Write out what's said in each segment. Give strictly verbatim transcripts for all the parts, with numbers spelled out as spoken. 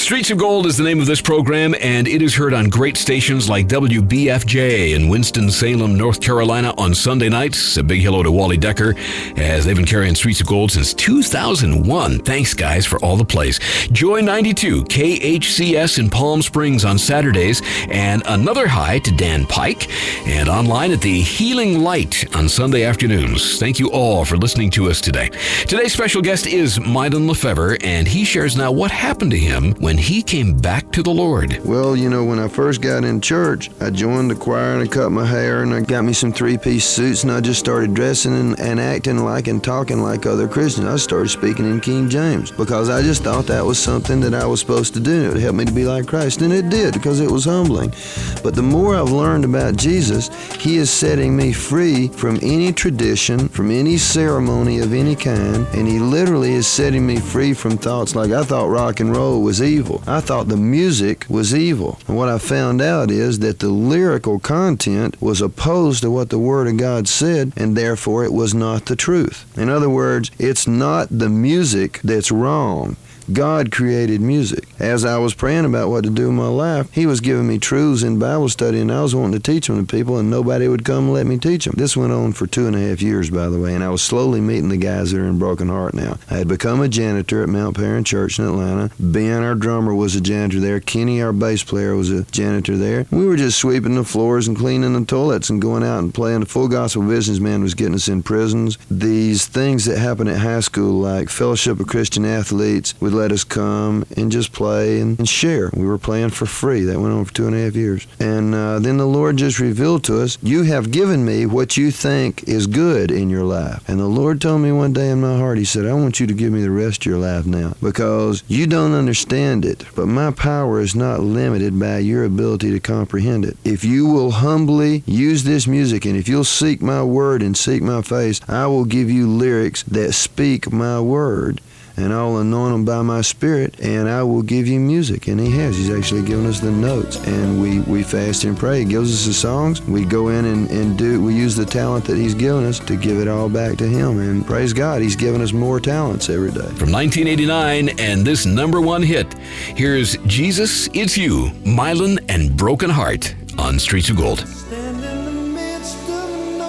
Streets of Gold is the name of this program, and it is heard on great stations like W B F J in Winston-Salem, North Carolina on Sunday nights. A big hello to Wally Decker, as they've been carrying Streets of Gold since two thousand one. Thanks, guys, for all the plays. Joy ninety-two, K H C S in Palm Springs on Saturdays, and another hi to Dan Pike, and online at the Healing Light on Sunday afternoons. Thank you all for listening to us today. Today's special guest is Mylon Lefevre, and he shares now what happened to him when he came back to the Lord. Well, you know, when I first got in church, I joined the choir and I cut my hair and I got me some three-piece suits and I just started dressing and, and acting like and talking like other Christians. I started speaking in King James because I just thought that was something that I was supposed to do. It would help me to be like Christ, and it did because it was humbling. But the more I've learned about Jesus, He is setting me free from any tradition, from any ceremony of any kind, and He literally is setting me free from thoughts like I thought rock and roll was evil. I thought the music was evil. And what I found out is that the lyrical content was opposed to what the Word of God said, and therefore it was not the truth. In other words, it's not the music that's wrong. God created music. As I was praying about what to do in my life, He was giving me truths in Bible study, and I was wanting to teach them to people, and nobody would come and let me teach them. This went on for two and a half years, by the way, and I was slowly meeting the guys that are in Broken Heart now. I had become a janitor at Mount Perrin Church in Atlanta. Ben, our drummer, was a janitor there. Kenny, our bass player, was a janitor there. We were just sweeping the floors and cleaning the toilets and going out and playing. The Full Gospel Businessman was getting us in prisons. These things that happen at high school, like Fellowship of Christian Athletes, would let us come and just play and, and share. We were playing for free. That went on for two and a half years. And uh, then the Lord just revealed to us, you have given me what you think is good in your life. And the Lord told me one day in my heart, He said, I want you to give me the rest of your life now because you don't understand it, but my power is not limited by your ability to comprehend it. If you will humbly use this music, and if you'll seek my word and seek my face, I will give you lyrics that speak my word. And I'll anoint them by my Spirit, and I will give you music. And He has. He's actually given us the notes. And we, we fast and pray. He gives us the songs. We go in and, and do, we use the talent that He's given us to give it all back to Him. And praise God, He's given us more talents every day. From nineteen eighty-nine and this number one hit, here's Jesus, It's You, Mylon and Broken Heart on Streets of Gold. Stand in the midst of an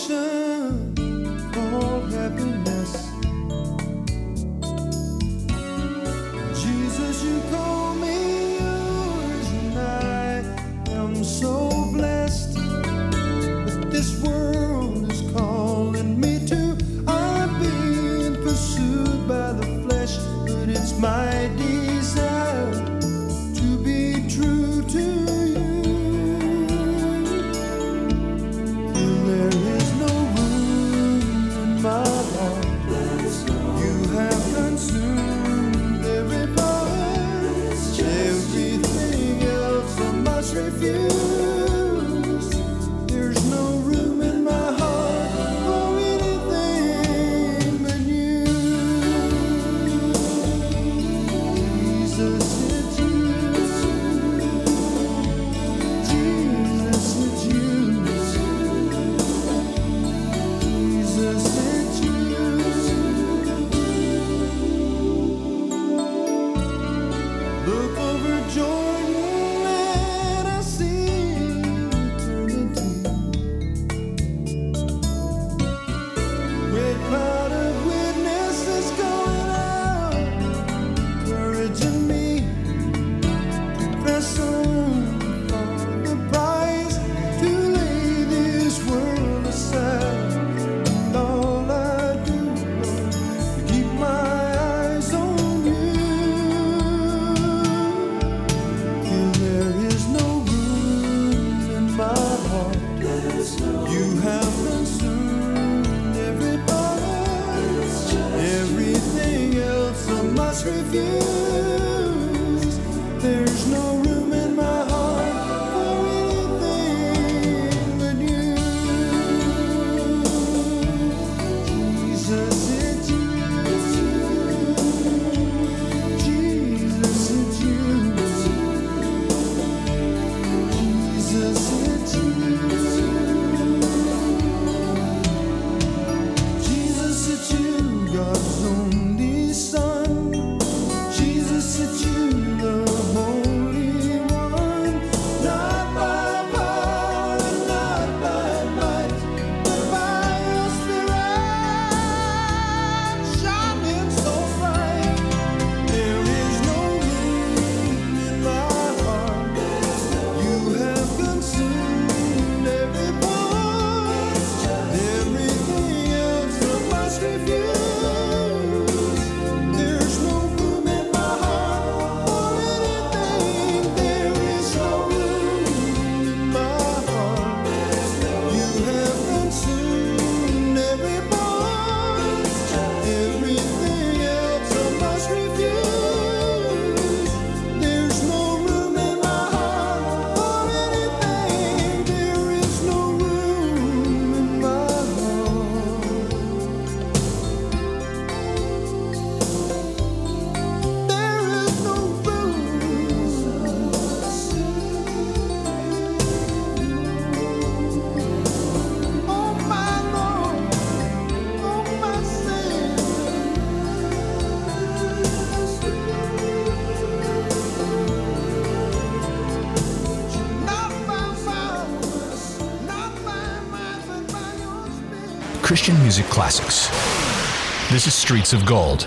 ocean of happiness. Jesus, you call me yours, and I am so blessed. But this world is calling me to. I'm being pursued by the flesh, but it's my desire to be true to you. There is no room in my heart. You have consumed every part. Everything else I must refuse. There's no room in my heart for anything but you. Jesus, it's you. Jesus, it's you. Jesus, it's you. Look over Jordan and I see eternity. Great cloud of witnesses going out, encouraging me to press on for the prize, to lay this world aside. And all I do, Lord, to keep my eyes on you. Till there is no room in my heart. You have consumed every part. Everything else I must refuse. There's no room in my heart for anything but you. Jesus, it's you. Jesus, it's you. Jesus, it's you. Jesus, it's you, God's only Son. Jesus, Christian music classics. This is Streets of Gold.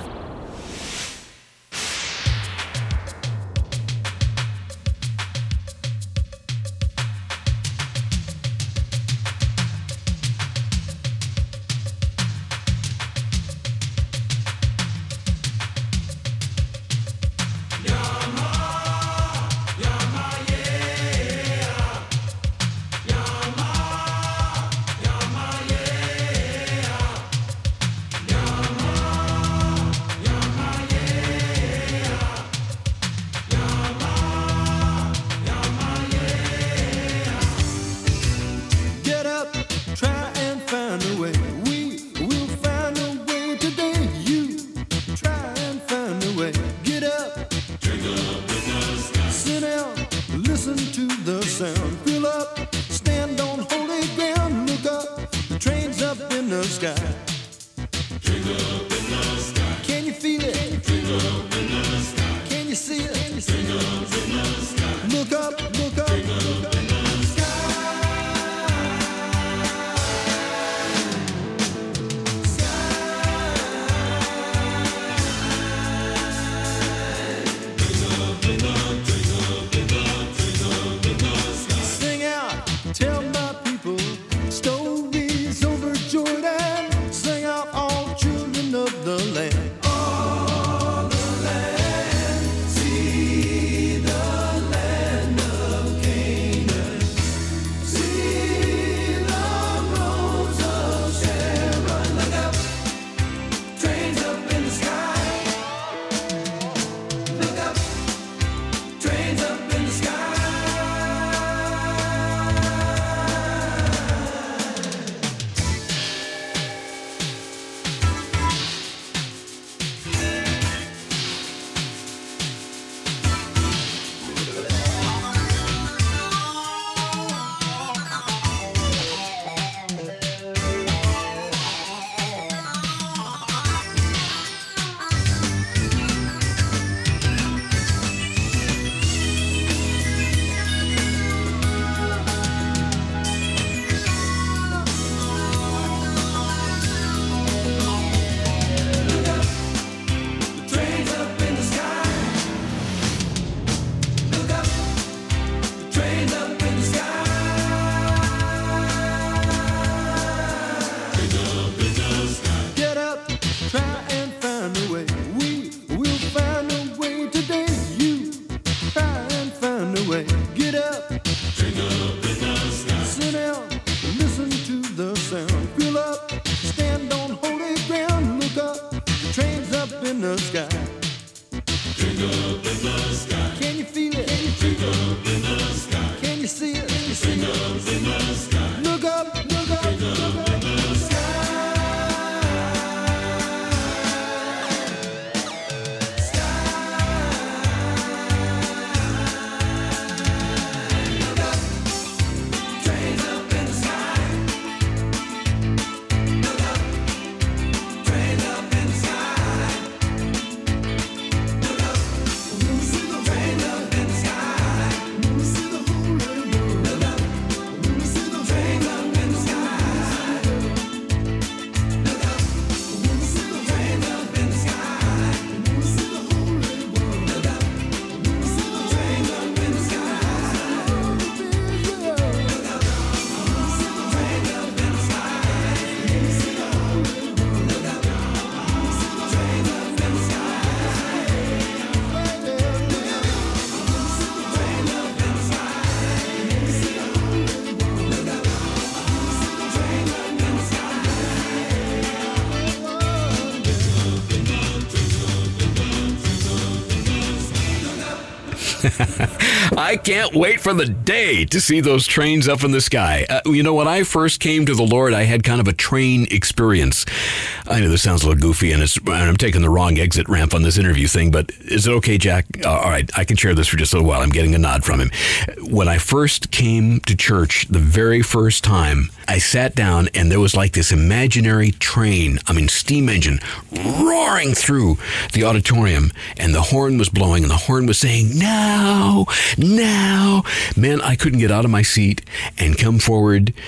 I can't wait for the day to see those trains up in the sky. Uh, you know, when I first came to the Lord, I had kind of a train experience. I know this sounds a little goofy, and, it's, and I'm taking the wrong exit ramp on this interview thing, but is it okay, Jack? Uh, all right, I can share this for just a little while. I'm getting a nod from him. When I first came to church, the very first time, I sat down, and there was like this imaginary train, I mean, steam engine, roaring through the auditorium, and the horn was blowing, and the horn was saying, now, now. Man, I couldn't get out of my seat and come forward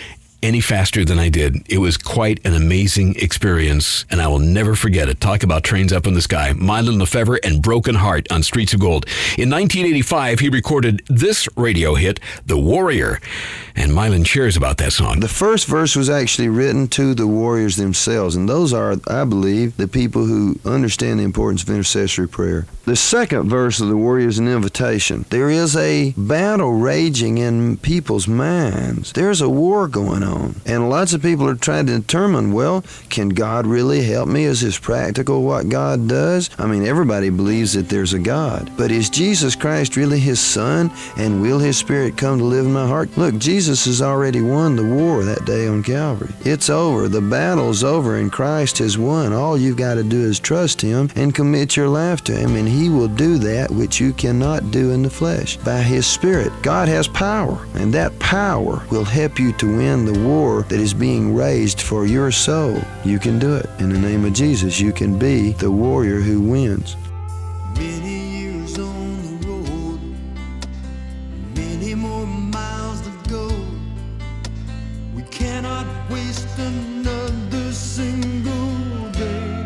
any faster than I did. It was quite an amazing experience, and I will never forget it. Talk about trains up in the sky. Mylon Lefevre and Broken Heart on Streets of Gold. In nineteen eighty-five, he recorded this radio hit, The Warrior, and Mylon shares about that song. The first verse was actually written to the warriors themselves, and those are, I believe, the people who understand the importance of intercessory prayer. The second verse of The Warrior is an invitation. There is a battle raging in people's minds. There's a war going on, and lots of people are trying to determine, well, can God really help me? Is this practical what God does? I mean, everybody believes that there's a God, but is Jesus Christ really his son, and will his spirit come to live in my heart? Look, Jesus has already won the war that day on Calvary. It's over. The battle's over, and Christ has won. All you've got to do is trust him and commit your life to him, and he will do that which you cannot do in the flesh. By his spirit, God has power, and that power will help you to win the war that is being raised for your soul. You can do it. In the name of Jesus, you can be the warrior who wins. Many years on the road, many more miles to go. We cannot waste another single day.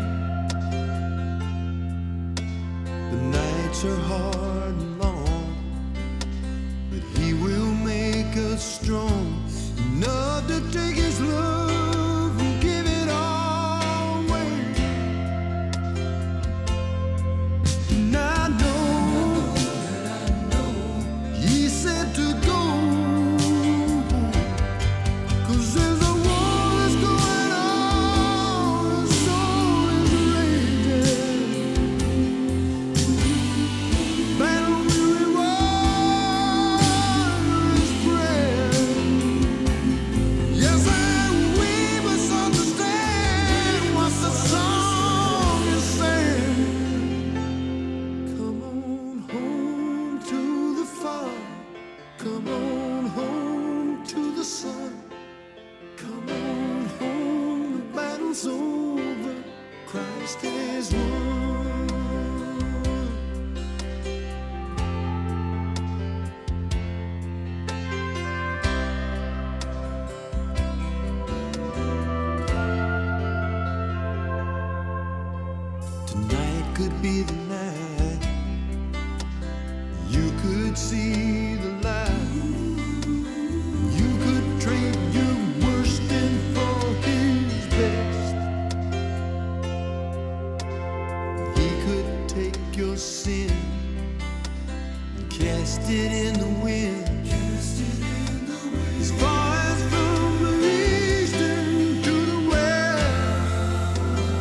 The nights are hard and long, but he will make us strong enough to take his love and give it all away. And I know, he said to go, 'cause there's a war that's going on, and so is raging. Battle weary warriors pray. Yes, and we must understand what the song is saying. Come on home to the Father. Come on home to the Son. Come on home, the battle's over. Christ has won. Tonight could be the night you could see the light. You could trade your worst in for his best. He could take your sin and cast it in the wind. As far as from the east to the west.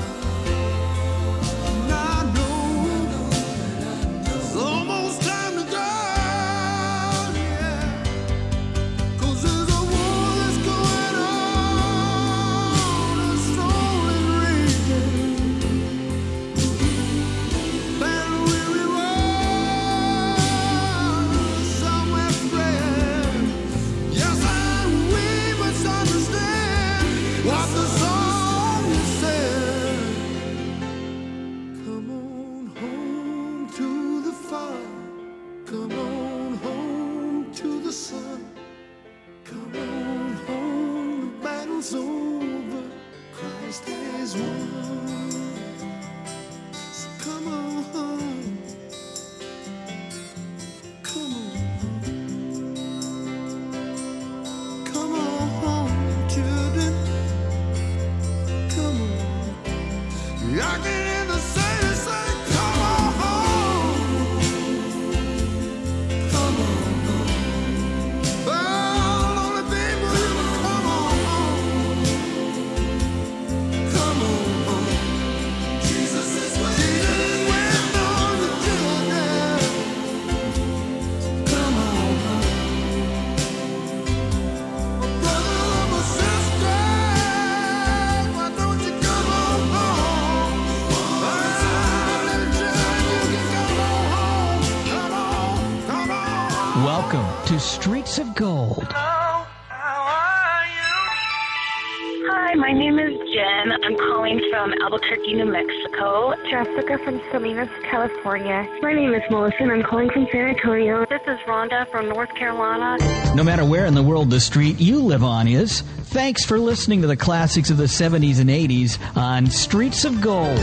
And I know it's almost time to go, yeah. 'Cause there's a war that's going on, and so is raging. Battle weary warriors, somewhere fled. Yes, and we must understand what the song said. Come on home to the Father. Come on home to the Son. Come on home, the battle's over. Christ has won. So come on home. Come on. Come on home, children. Come on. I can hear the saints say, come on home. Come on home. Oh, lonely people, you can come on home. Come on home. Jesus is waiting. Jesus is waiting on the children. Come on home. My brother, my sister, why don't you come on home? Ah, let me tell you, you can come on home. Come on, come on. Welcome to Streets of Gold. Hello, how are you? Hi, my name is Jen. I'm calling from Albuquerque, New Mexico. Jessica from Salinas, California. My name is Melissa, and I'm calling from San Antonio. This is Rhonda from North Carolina. No matter where in the world the street you live on is, Thanks for listening to the classics of the seventies and eighties on Streets of Gold.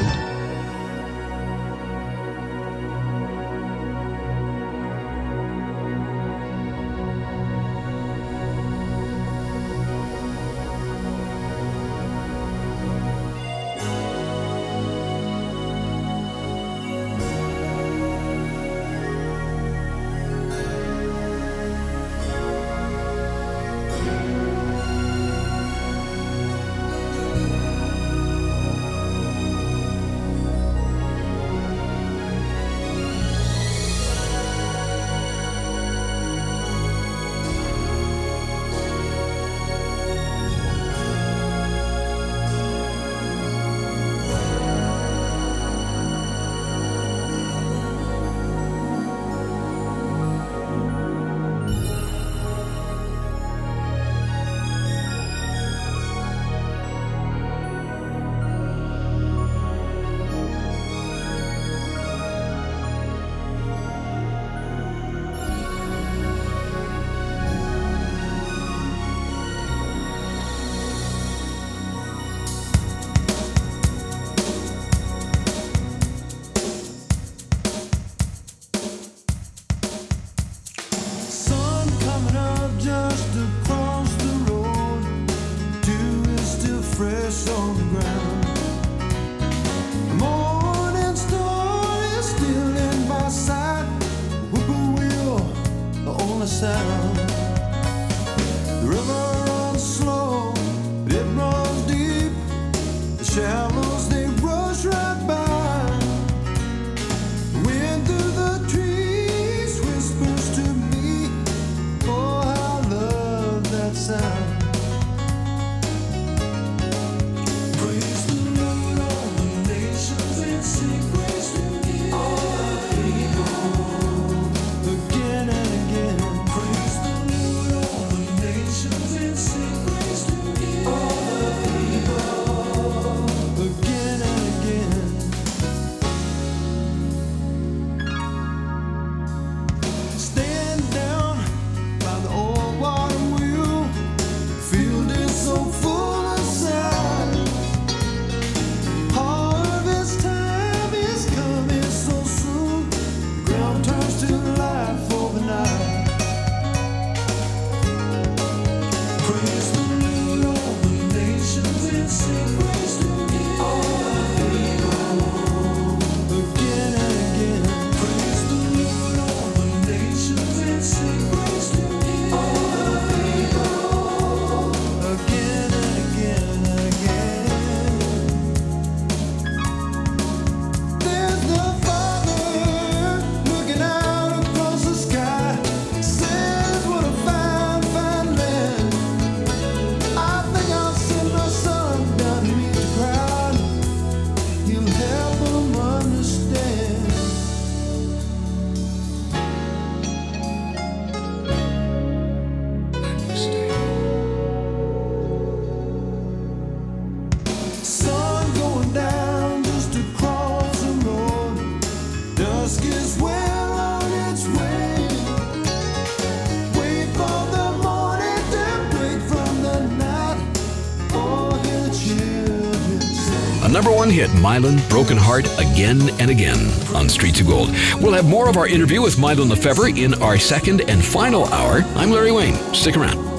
Number one hit, Mylon, Broken Heart, again and again on Streets of Gold. We'll have more of our interview with Mylon Lefevre in our second and final hour. I'm Larry Wayne. Stick around.